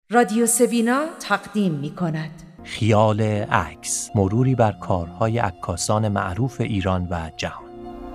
رادیو سوینا تقدیم می کند خیال عکس، مروری بر کارهای عکاسان معروف ایران و جهان.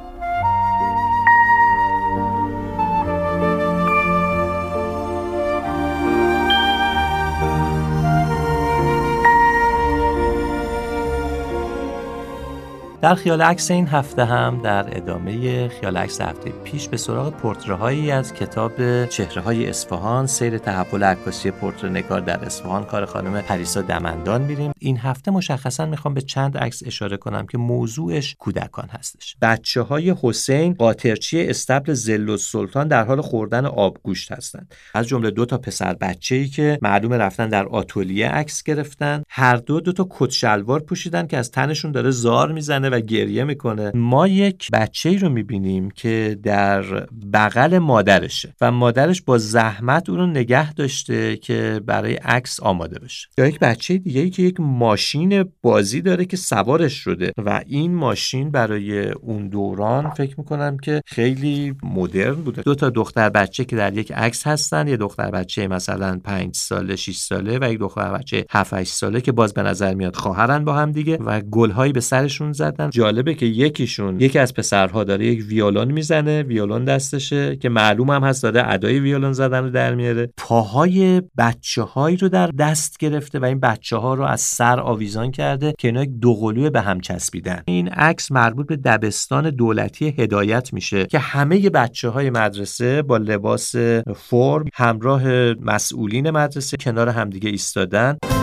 در خیال عکس این هفته هم در ادامه خیال عکس هفته پیش به سراغ پورترهایی از کتاب چهره‌های اصفهان، سیر تحول عکاسی پورتره‌نگار در اصفهان، کار خانم پریسا دمندان میریم. این هفته مشخصا میخوام به چند عکس اشاره کنم که موضوعش کودکان هستش. بچه‌های حسین قاطرچی استبل ظل‌السلطان در حال خوردن آبگوشت هستند. از جمله 2 تا پسر بچه‌ای که معلومه رفتن در آتلیه عکس گرفتن. هر دو تا کت شلوار پوشیدن که از تنشون داره زار میزنه و گریه میکنه. ما یک بچه‌ای رو میبینیم که در بغل مادرشه و مادرش با زحمت اون رو نگه داشته که برای عکس آماده بشه. یا یک بچه دیگه‌ای که یک ماشین بازی داره که سوارش شده و این ماشین برای اون دوران فکر میکنم که خیلی مدرن بوده. 2 تا دختر بچه که در یک عکس هستن، یه دختر بچه مثلا 5 ساله 6 ساله و یک دختر بچه 7 8 ساله که باز به نظر میاد خواهرن با هم دیگه و گل‌هایی به سرشون زدن. جالبه که یکی از پسرها داره یک ویولون میزنه، ویولون دستشه که معلوم هم هست داره ادای ویولون زدن رو در میاره. پاهای بچه‌هایی رو در دست گرفته و این بچه‌ها رو از سر آویزان کرده که اینا یک دوقلو به هم چسبیدن. این عکس مربوط به دبستان دولتی هدایت میشه که همه بچه‌های مدرسه با لباس فرم همراه مسئولین مدرسه کنار همدیگه ایستادن.